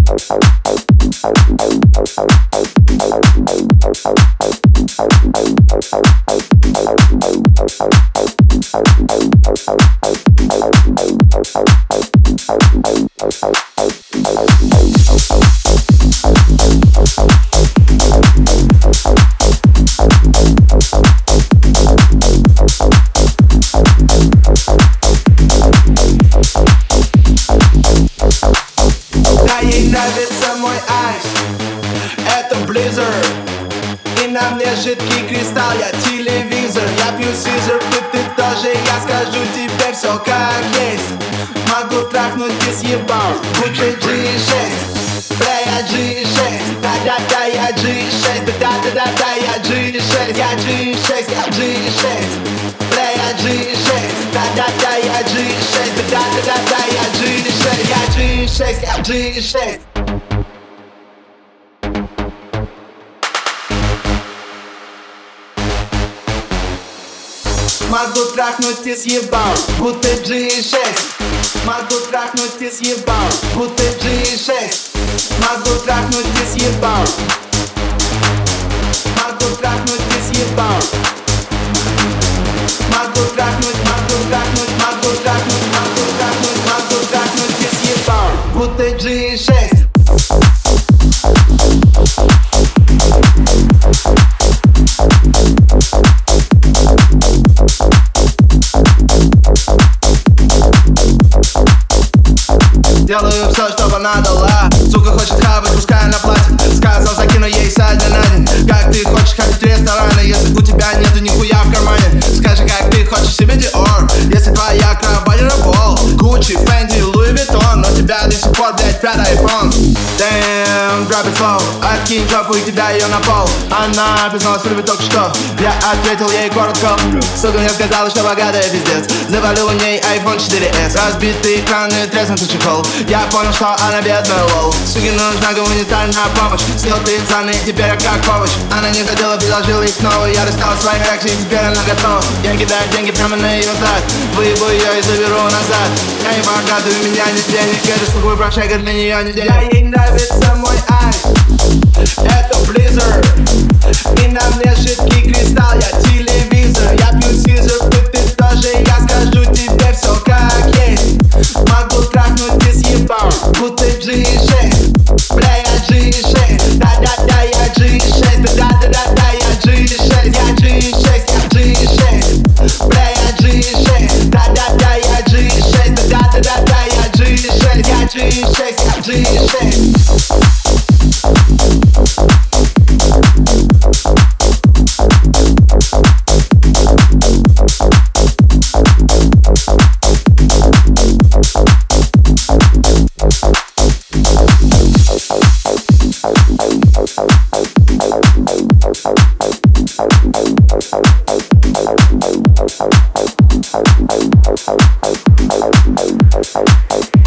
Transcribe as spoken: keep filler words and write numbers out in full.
Нравится мой айс, это Blizzard. И на мне жидкий кристалл, я телевизор. Я пью сизер, ты, ты тоже. Я скажу тебе все как есть. Могу трахнуть и съебал, будто джи шесть. Бля, я джи шесть, да-да-да, я джи шесть. Да-да-да-да, я джи шесть. Я джи шесть, я джи шесть. Бля, я джи шесть, да-да-да, я джи шесть. Да-да-да-да, я джи шесть. Я джи шесть, я джи шесть. Могу трахнуть и съебал, будто джи шесть. Могу трахнуть и съебал, будто джи шесть. Могу трахнуть и съебал. Могу трахнуть и съебал. Могу трахнуть, могу трахнуть, могу трахнуть, могу трахнуть, могу трахнуть и съебал, будто джи шесть. Делаю все, чтобы она дала. Сука хочет хавать, пускай она платит. Сказал, закину ей со дня на день. Как ты хочешь ходить в рестораны, если у тебя нету нихуя в кармане? Скажи, как ты хочешь себе Dior, если твоя крабанина пол. Gucci, Fendi, Louis Vuitton, но тебя до сих пор, блять, пятый iPhone. Damn, grab it flow. Откинь жопу и тебя ее на пол. Она призналась в любви только что. Я ответил ей коротко. Сука мне сказала, что богатая пиздец. Завалил у ней айфон четыре эс. Разбитый экран и треснутый чехол. Я понял, что она бедная, лол. Суке нужна гуманитарная помощь. Съел пиццаны, теперь я как овощ. Она не хотела, предложила их снова. Я достал свои реакции, теперь она готова. Я кидаю деньги прямо на ее зад. Выебу ее и заберу назад. Я не богатый, у меня нет денег. Это сука прошайка, для нее не денег. Да, ей нравится мой айс, это Blizzard. И на мне жидкий кристалл, я телевизор. Я пью сизер, ты, ты тоже. Я скажу тебе все как есть. Могу трахнуть и съебал, будто джи шесть. Бля, я джи шесть, да-да-да, я джи шесть. Да-да-да-да, я джи шесть. Я джи шесть, я джи шесть. Бля, я джи шесть, да-да-да, я джи шесть. Да-да-да-да, я джи шесть. Я джи шесть, я джи шесть.